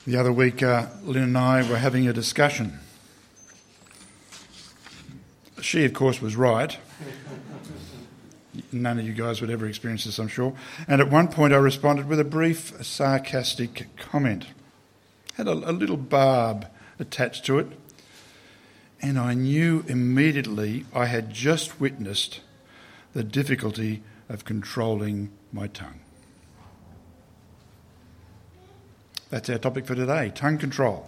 The other week, Lynn and I were having a discussion. She, of course, was right. None of you guys would ever experience this, I'm sure. And at one point I responded with a brief, sarcastic comment. Had a little barb attached to it. And I knew immediately I had just witnessed the difficulty of controlling my tongue. That's our topic for today, tongue control.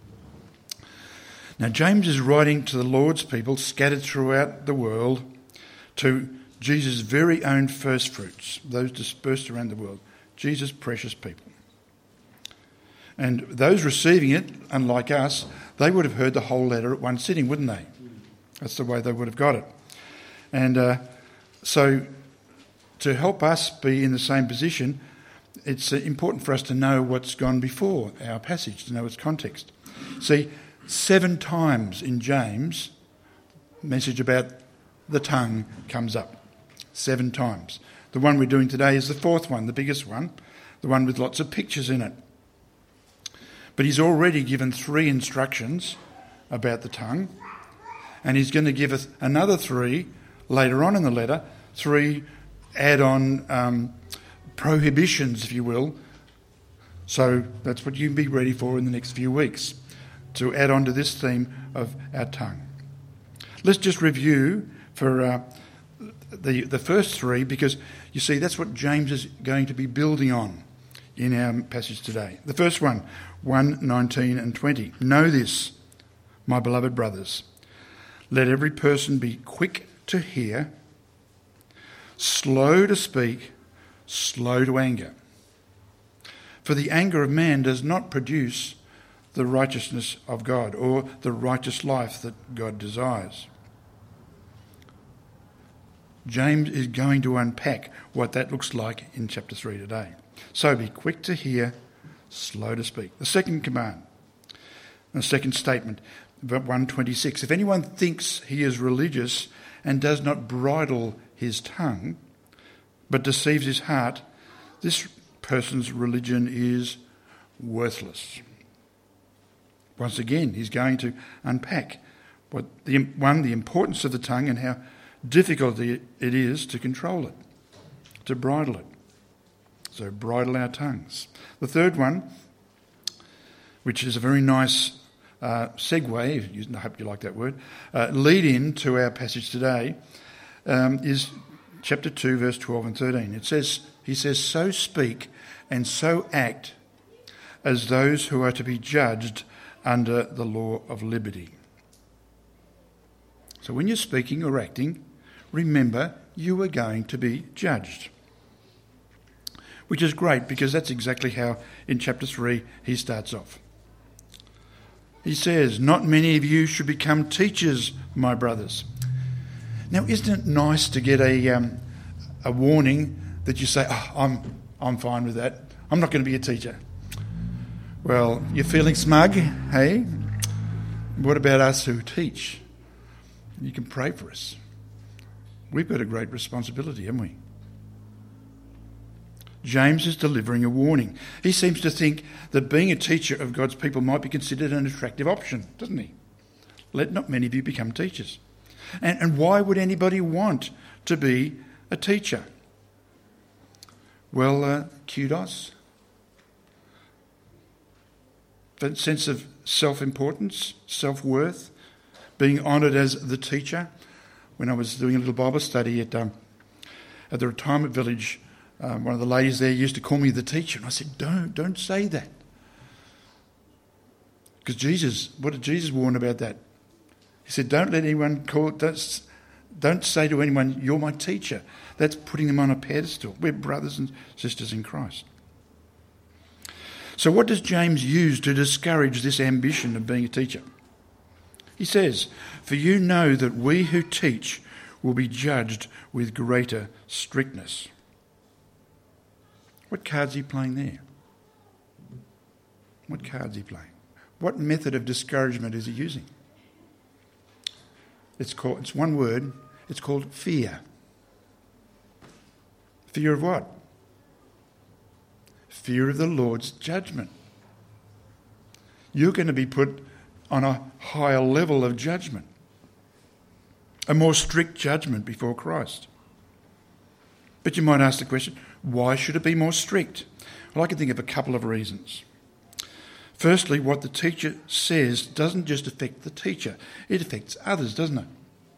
Now, James is writing to the Lord's people scattered throughout the world, to Jesus' very own first fruits, those dispersed around the world, Jesus' precious people. And those receiving it, unlike us, they would have heard the whole letter at one sitting, wouldn't they? That's the way they would have got it. And so to help us be in the same position, it's important for us to know what's gone before our passage, to know its context. See, 7 times in James, message about the tongue comes up. 7 times. The one we're doing today is the 4th one, the biggest one, the one with lots of pictures in it. But he's already given 3 instructions about the tongue, and he's going to give us another 3 later on in the letter, 3 add-on prohibitions, if you will. So that's what you can be ready for in the next few weeks, to add on to this theme of our tongue. Let's just review for the first 3, because you see that's what James is going to be building on in our passage today. The first one, 1:19 and 20. Know this, my beloved brothers. Let every person be quick to hear, slow to speak, slow to anger. For the anger of man does not produce the righteousness of God, or the righteous life that God desires. James is going to unpack what that looks like in chapter 3 today. So be quick to hear, slow to speak. The second command, the second statement, 1:26. If anyone thinks he is religious and does not bridle his tongue, but deceives his heart, this person's religion is worthless. Once again, he's going to unpack the importance of the tongue and how difficult it is to control it, to bridle it. So bridle our tongues. The third one, which is a very nice segue, I hope you like that word, lead in to our passage today, is chapter 2, verse 12 and 13. He says, so speak and so act as those who are to be judged under the law of liberty. So when you're speaking or acting, remember you are going to be judged. Which is great, because that's exactly how in chapter 3 he starts off. He says, not many of you should become teachers, my brothers. Now, isn't it nice to get a warning that you say, I'm fine with that. I'm not going to be a teacher. Well, you're feeling smug, hey? What about us who teach? You can pray for us. We've got a great responsibility, haven't we? James is delivering a warning. He seems to think that being a teacher of God's people might be considered an attractive option, doesn't he? Let not many of you become teachers. And why would anybody want to be a teacher? Well, kudos. That sense of self-importance, self-worth, being honoured as the teacher. When I was doing a little Bible study at the retirement village, one of the ladies there used to call me the teacher, and I said, don't say that. Because what did Jesus warn about that? He said, don't say to anyone, you're my teacher. That's putting them on a pedestal. We're brothers and sisters in Christ. So what does James use to discourage this ambition of being a teacher? He says, for you know that we who teach will be judged with greater strictness. What card's he playing there? What card's he playing? What method of discouragement is he using? It's one word. It's called fear. Fear of what? Fear of the Lord's judgment. you're going to be put on a higher level of judgment, a more strict judgment before Christ. But you might ask the question, why should it be more strict? Well, I can think of a couple of reasons. Firstly, what the teacher says doesn't just affect the teacher, it affects others, doesn't it?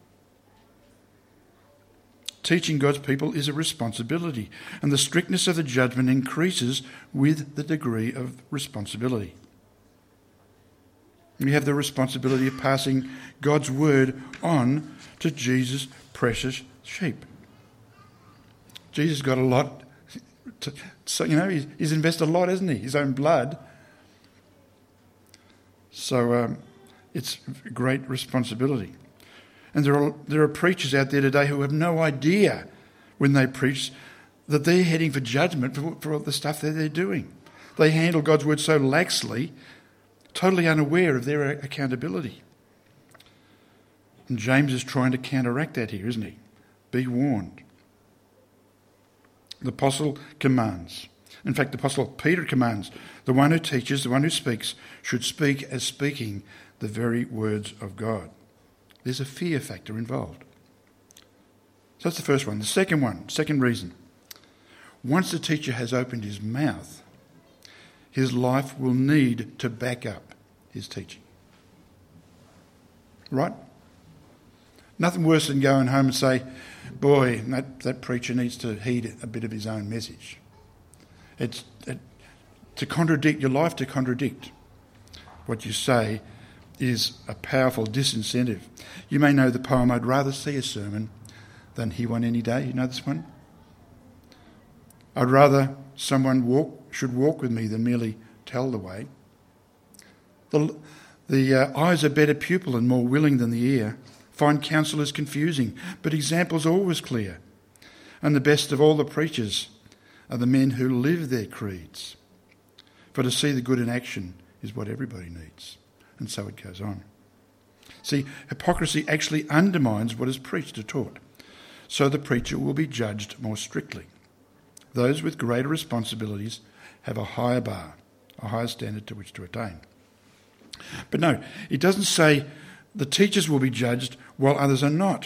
Teaching God's people is a responsibility, and the strictness of the judgment increases with the degree of responsibility. We have the responsibility of passing God's word on to Jesus' precious sheep. Jesus got a lot, he's invested a lot, hasn't he? His own blood. So it's a great responsibility. And there are preachers out there today who have no idea when they preach that they're heading for judgment for all the stuff that they're doing. They handle God's word so laxly, totally unaware of their accountability. And James is trying to counteract that here, isn't he? Be warned. The apostle commands. In fact, the apostle Peter commands, the one who teaches, the one who speaks, should speak as speaking the very words of God. There's a fear factor involved. So that's the first one. The second reason. Once the teacher has opened his mouth, his life will need to back up his teaching. Right? Nothing worse than going home and say, boy, that preacher needs to heed a bit of his own message. It's to contradict your life, to contradict what you say is a powerful disincentive. You may know the poem, I'd rather see a sermon than hear one any day. You know this one? I'd rather someone should walk with me than merely tell the way. The eye is a better pupil and more willing than the ear. Fine counsel is confusing, but examples always clear. And the best of all the preachers are the men who live their creeds. For to see the good in action is what everybody needs. And so it goes on. See, hypocrisy actually undermines what is preached or taught. So the preacher will be judged more strictly. Those with greater responsibilities have a higher bar, a higher standard to which to attain. But no, it doesn't say the teachers will be judged while others are not.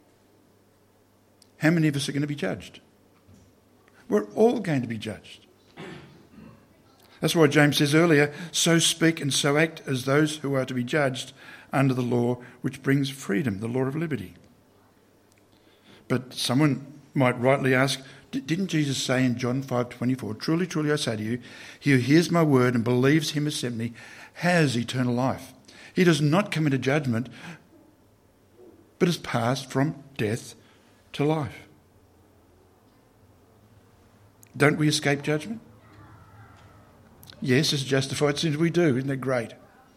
How many of us are going to be judged? We're all going to be judged. That's why James says earlier, so speak and so act as those who are to be judged under the law which brings freedom, the law of liberty. But someone might rightly ask, didn't Jesus say in John 5:24, truly, truly I say to you, he who hears my word and believes him who sent me has eternal life. He does not come into judgment, but has passed from death to life. Don't we escape judgment? Yes, as justified sinners we do. Isn't that great?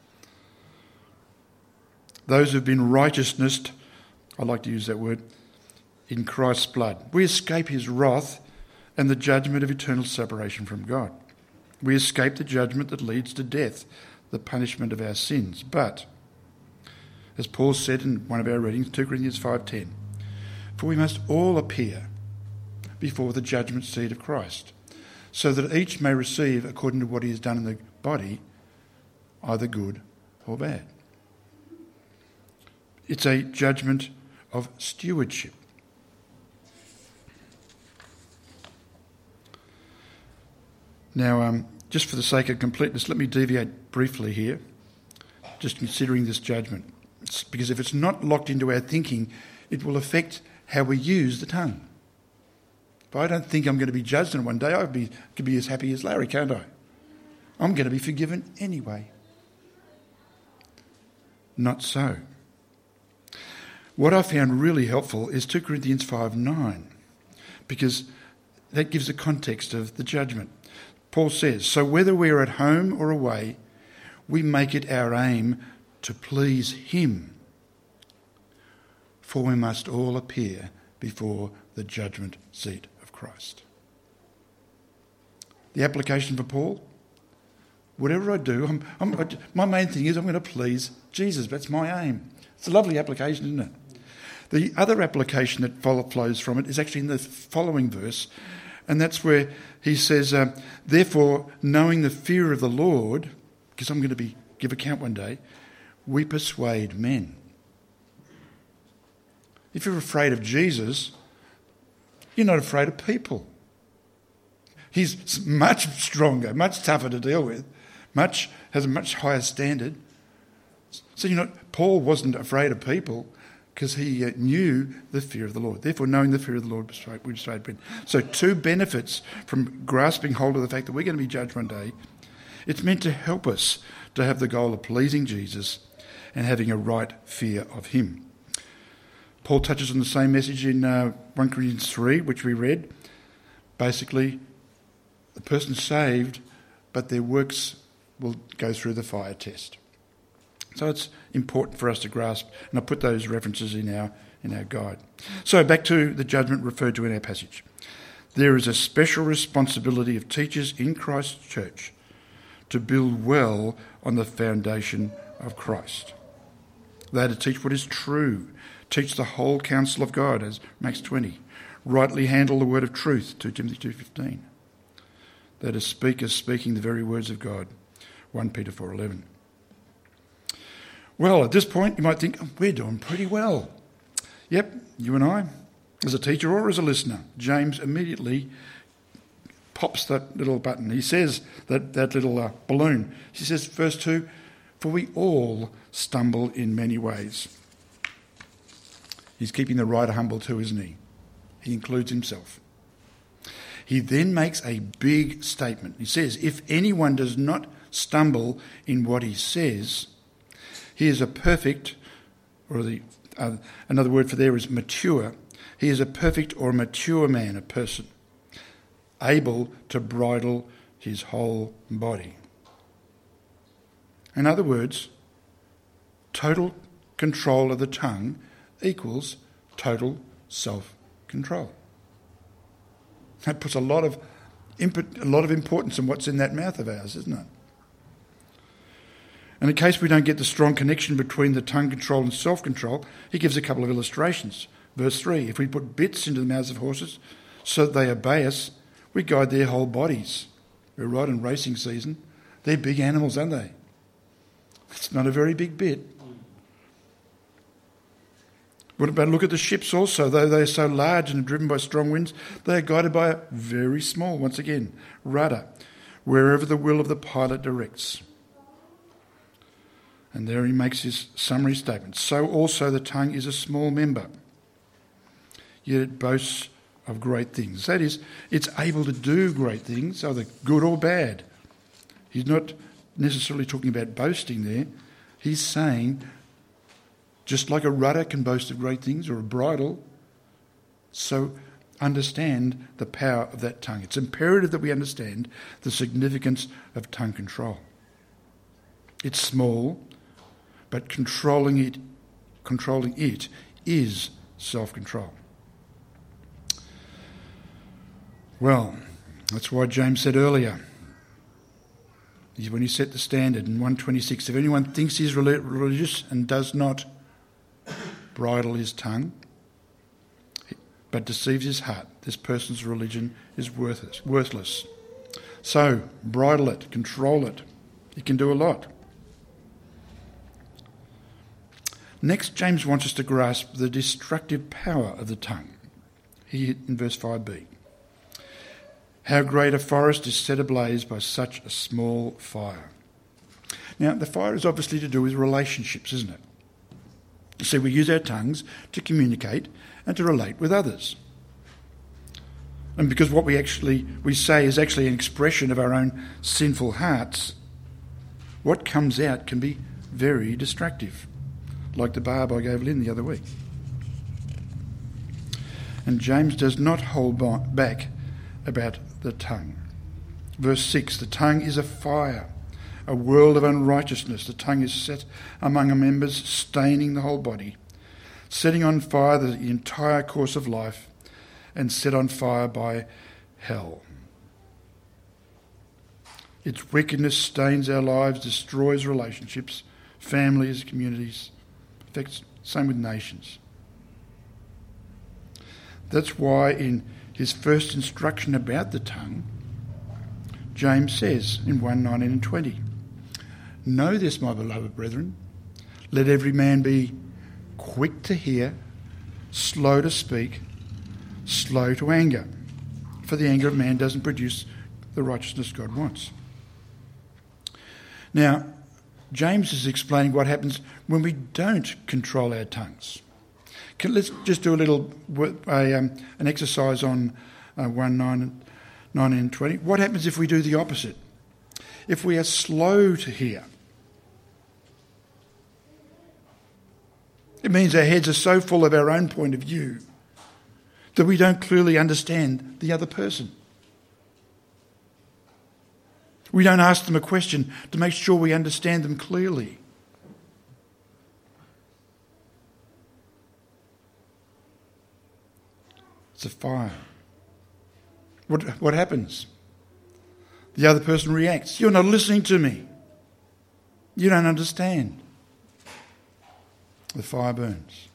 Those who have been righteousness, I like to use that word, in Christ's blood. We escape his wrath and the judgment of eternal separation from God. We escape the judgment that leads to death, the punishment of our sins. But, as Paul said in one of our readings, 2 Corinthians 5:10, for we must all appear before the judgment seat of Christ, so that each may receive according to what he has done in the body, either good or bad. It's a judgment of stewardship. Now, just for the sake of completeness, let me deviate briefly here, just considering this judgment. Because if it's not locked into our thinking, it will affect how we use the tongue. If I don't think I'm going to be judged on one day, I could be as happy as Larry, can't I? I'm going to be forgiven anyway. Not so. What I found really helpful is 2 Corinthians 5:9, because that gives a context of the judgment. Paul says, so whether we're at home or away, we make it our aim to please him, for we must all appear before the judgment seat of Christ. The application for Paul, whatever I do, my main thing is I'm going to please Jesus. That's my aim. It's a lovely application, isn't it? The other application that flows from it is actually in the following verse, and that's where he says, therefore, knowing the fear of the Lord, because I'm going to be give account one day, we persuade men. If you're afraid of Jesus, you're not afraid of people. He's much stronger, much tougher to deal with, has a much higher standard. So Paul wasn't afraid of people because he knew the fear of the Lord. Therefore, knowing the fear of the Lord, we persuade men. So 2 benefits from grasping hold of the fact that we're going to be judged one day. It's meant to help us to have the goal of pleasing Jesus and having a right fear of him. Paul touches on the same message in 1 Corinthians 3, which we read. Basically, the person's saved, but their works will go through the fire test. So it's important for us to grasp, and I put those references in our guide. So back to the judgment referred to in our passage. There is a special responsibility of teachers in Christ's church to build well on the foundation of Christ. They are to teach what is true, teach the whole counsel of God, as Acts 20, rightly handle the word of truth, 2 Timothy 2:15. They are to speak as speaking the very words of God, 1 Peter 4:11. Well, at this point, you might think, we're doing pretty well. Yep, you and I, as a teacher or as a listener. James immediately pops that little button. He says, that little balloon. He says, verse 2, for we all stumble in many ways. He's keeping the writer humble too, isn't he? He includes himself. He then makes a big statement. He says, if anyone does not stumble in what he says, he is a perfect, or another word for there is mature. He is a perfect or mature man, a person, able to bridle his whole body. In other words, total control of the tongue equals total self-control. That puts a lot of importance in what's in that mouth of ours, isn't it? And in case we don't get the strong connection between the tongue control and self-control, he gives a couple of illustrations. Verse 3, if we put bits into the mouths of horses so that they obey us, we guide their whole bodies. We're right in racing season. They're big animals, aren't they? It's not a very big bit. What about look at the ships also? Though they are so large and are driven by strong winds, they are guided by a very small, once again, rudder, wherever the will of the pilot directs. And there he makes his summary statement. So also the tongue is a small member, yet it boasts of great things. That is, it's able to do great things, either good or bad. He's not necessarily talking about boasting there. He's saying, just like a rudder can boast of great things, or a bridle, so understand the power of that tongue. It's imperative that we understand the significance of tongue control. It's small, but controlling it is self-control. Well, that's why James said earlier, when he set the standard in 1:26, if anyone thinks he is religious and does not bridle his tongue, but deceives his heart, this person's religion is worthless. So, bridle it, control it. It can do a lot. Next, James wants us to grasp the destructive power of the tongue. Here in verse 5b. How great a forest is set ablaze by such a small fire. Now, the fire is obviously to do with relationships, isn't it? You see, we use our tongues to communicate and to relate with others. And because what we say is actually an expression of our own sinful hearts, what comes out can be very destructive, like the barb I gave Lynn the other week. And James does not hold back about the tongue. Verse 6, the tongue is a fire, a world of unrighteousness. The tongue is set among our members, staining the whole body, setting on fire the entire course of life, and set on fire by hell. Its wickedness stains our lives, destroys relationships, families, communities, affects, same with nations. That's why in his first instruction about the tongue, James says in 1:19 and 20, Know this, my beloved brethren. Let every man be quick to hear, slow to speak, slow to anger. For the anger of man doesn't produce the righteousness God wants. Now, James is explaining what happens when we don't control our tongues. Let's just do an exercise on 1:19 and 20. What happens if we do the opposite? If we are slow to hear, it means our heads are so full of our own point of view that we don't clearly understand the other person. We don't ask them a question to make sure we understand them clearly. It's a fire. What happens? The other person reacts. You're not listening to me. You don't understand. The fire burns.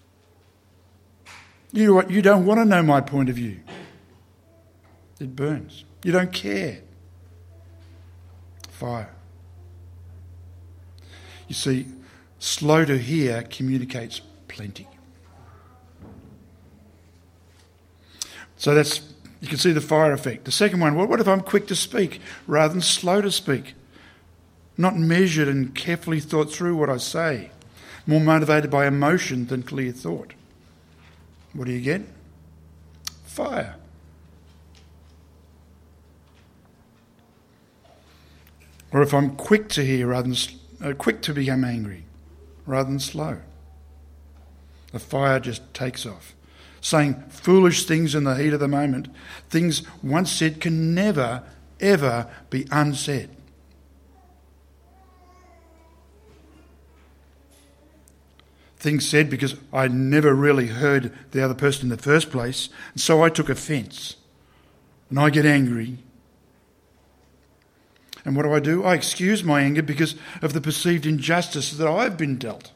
You know what? You don't want to know my point of view. It burns. You don't care. Fire. You see, slow to hear communicates plenty. So you can see the fire effect. The second one, what if I'm quick to speak rather than slow to speak? Not measured and carefully thought through what I say. More motivated by emotion than clear thought. What do you get? Fire. Or if I'm quick to hear rather than quick to become angry rather than slow. The fire just takes off. Saying foolish things in the heat of the moment, things once said can never, ever be unsaid. Things said because I never really heard the other person in the first place, and so I took offence. And I get angry. And what do? I excuse my anger because of the perceived injustice that I've been dealt.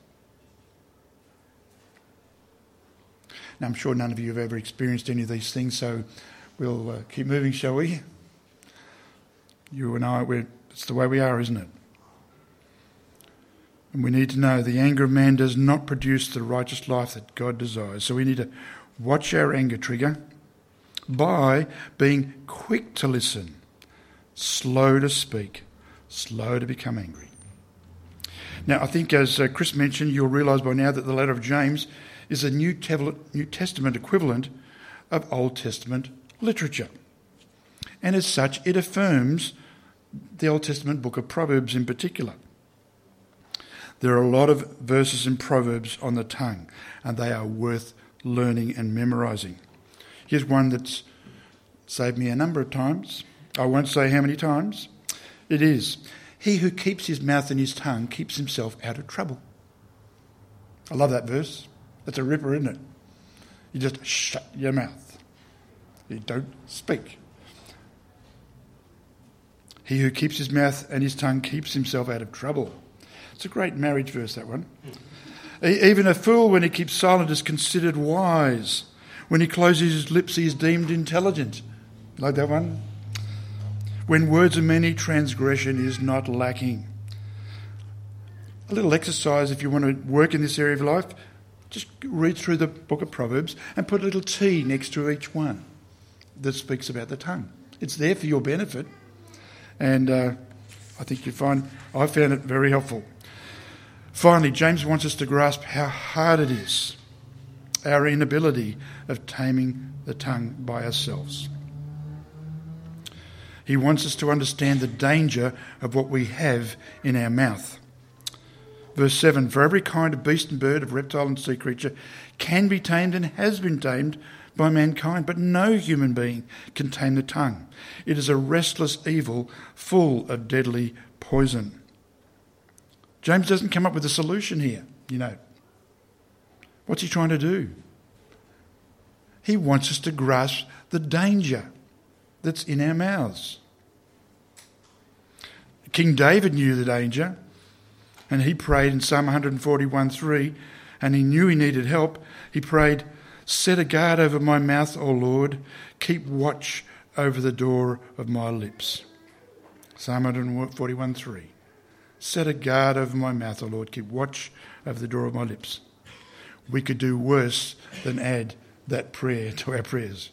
Now, I'm sure none of you have ever experienced any of these things, so we'll keep moving, shall we? You and I, it's the way we are, isn't it? And we need to know the anger of man does not produce the righteous life that God desires. So we need to watch our anger trigger by being quick to listen, slow to speak, slow to become angry. Now, I think as Chris mentioned, you'll realise by now that the letter of James is a New Testament equivalent of Old Testament literature. And as such, it affirms the Old Testament book of Proverbs in particular. There are a lot of verses in Proverbs on the tongue, and they are worth learning and memorising. Here's one that's saved me a number of times. I won't say how many times. It is, he who keeps his mouth and his tongue keeps himself out of trouble. I love that verse. That's a ripper, isn't it? You just shut your mouth. You don't speak. He who keeps his mouth and his tongue keeps himself out of trouble. It's a great marriage verse, that one. Even a fool, when he keeps silent, is considered wise. When he closes his lips, he is deemed intelligent. Like that one? When words are many, transgression is not lacking. A little exercise if you want to work in this area of life. Just read through the book of Proverbs and put a little T next to each one that speaks about the tongue. It's there for your benefit. And I think I found it very helpful. Finally, James wants us to grasp how hard it is, our inability of taming the tongue by ourselves. He wants us to understand the danger of what we have in our mouth. Verse 7, for every kind of beast and bird, of reptile and sea creature can be tamed and has been tamed by mankind, but no human being can tame the tongue. It is a restless evil full of deadly poison. James doesn't come up with a solution here, What's he trying to do? He wants us to grasp the danger that's in our mouths. King David knew the danger, and he prayed in Psalm 141:3, and he knew he needed help. He prayed, set a guard over my mouth, O Lord. Keep watch over the door of my lips. Psalm 141:3. Set a guard over my mouth, O Lord. Keep watch over the door of my lips. We could do worse than add that prayer to our prayers.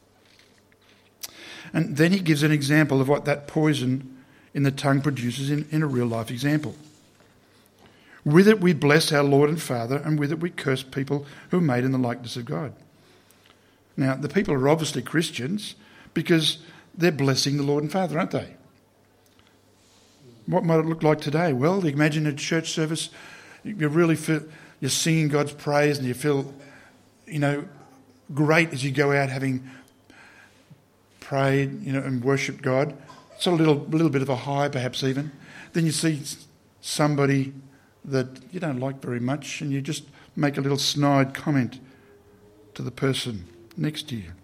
And then he gives an example of what that poison in the tongue produces in a real-life example. With it we bless our Lord and Father, and with it we curse people who are made in the likeness of God. Now, the people are obviously Christians because they're blessing the Lord and Father, aren't they? What might it look like today? Well, imagine a church service, you really feel you're singing God's praise and you feel, great as you go out having prayed, and worshipped God. It's a little bit of a high, perhaps even. Then you see somebody that you don't like very much and you just make a little snide comment to the person next to you.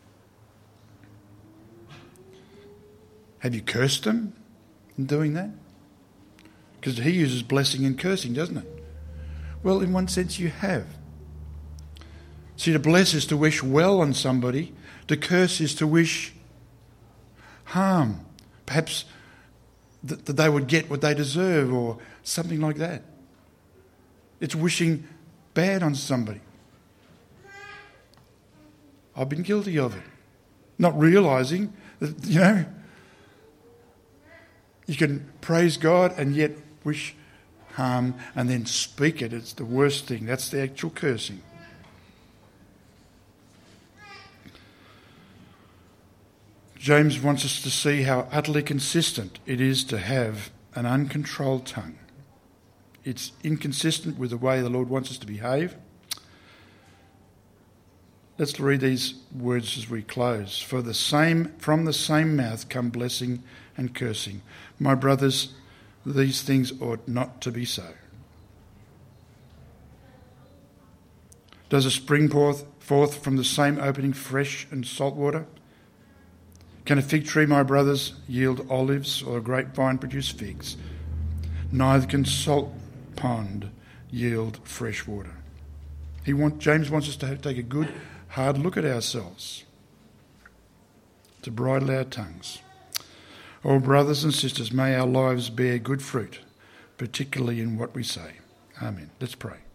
Have you cursed them in doing that? Because he uses blessing and cursing, doesn't it? Well, in one sense you have. See, to bless is to wish well on somebody. To curse is to wish harm. Perhaps that they would get what they deserve or something like that. It's wishing bad on somebody. I've been guilty of it. Not realising that, you can praise God and yet wish harm and then speak it. It's the worst thing. That's the actual cursing. James wants us to see how utterly consistent it is to have an uncontrolled tongue. It's inconsistent with the way the Lord wants us to behave. Let's read these words as we close. From the same mouth come blessing and cursing. My brothers, these things ought not to be so. Does a spring forth from the same opening fresh and salt water? Can a fig tree, my brothers, yield olives, or a grapevine produce figs? Neither can salt pond yield fresh water. James wants us to take a good, hard look at ourselves, to bridle our tongues. Oh, brothers and sisters, may our lives bear good fruit, particularly in what we say. Amen. Let's pray.